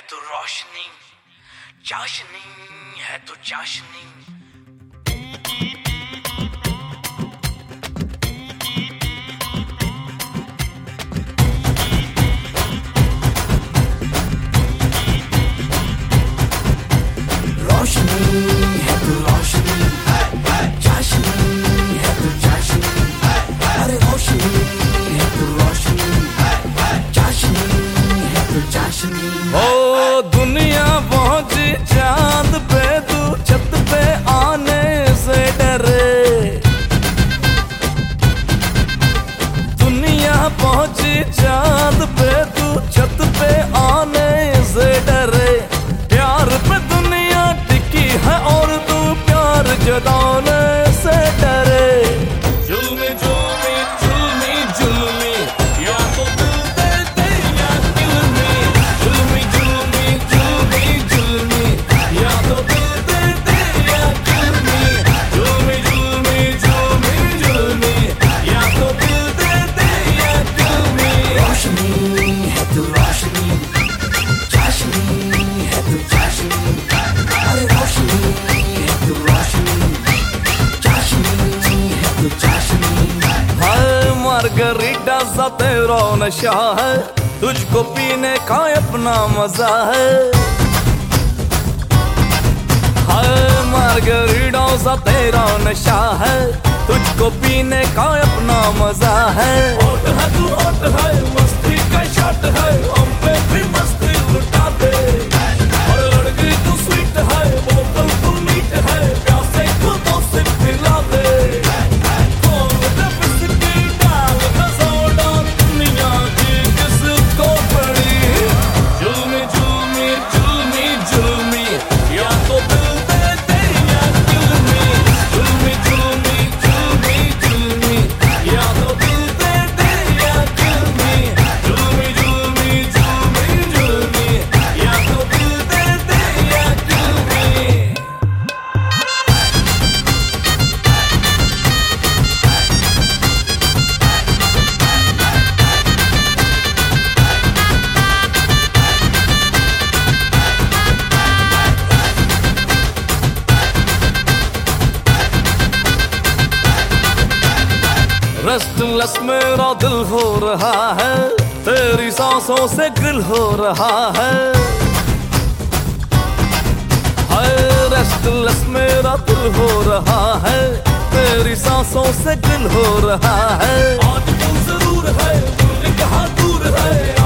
तो रोशनी, चाशनी है तो चाशनी। रोशनी है तो रोशनी, चाशनी है तो चाशनी। अरे रोशनी है तो रोशनी, चाशनी है तो चाशनी। ओ दुनिया पहुंची चांद पे, तू छत पे आने से डरे। दुनिया पहुंची चांद पे, तू छत पे आने से डरे। प्यार पे दुनिया टिकी है और तू प्यार जताने से डरे। जुल्मी जुल्मी जुल्मी जुल्मी, या तो दिल दे दे या किल मी। जुल्मी जुल्मी जुल्मी जुल्मी, या तो दिल दे दे या किल मी। जुल्मी जुल्मी जुल्मी जुल्मी, या तो दिल दे दे या किल मी। रोशनी है तो रोशनी, चाशनी है तो चाशनी। अरे रोशनी है तो रोशनी, चाशनी है तो चाशनी। हाय मार्गरीटा सा तेरा नशा है, तुझको पीने का अपना मजा है। हाय मार्गरीटा सा तेरा नशा है, तुझको पीने का अपना मजा है। होट है तू होट है, मस्ती का शॉट है, हम पे भी मस्ती लुटा दे। और लड़की तू स्वीट है, बोतल तू मीट है, प्यासे को तो सिर्फ पिला दे। खोल दे बिस्की, डाल दे सोडा, दुनिया की किसको पड़ी। जुल्मी जुल्मी जुल्मी जुल्मी, या तो दिल दे दे या किल मी। जुल्मी जुल्मी जुल्मी जुल्मी, या तो दिल दे दे या किल मी। जुल्मी जुल्मी जुल्मी जुल्मी, या तो दिल दे दे या किल मी। रेस्टलेस मेरा दिल हो रहा है, तेरी सांसों से गिल हो रहा है। हाय रेस्टलेस मेरा दिल हो रहा है, तेरी सांसों से गिल हो रहा है। आज तू जरूर है, दूर कहाँ दूर है।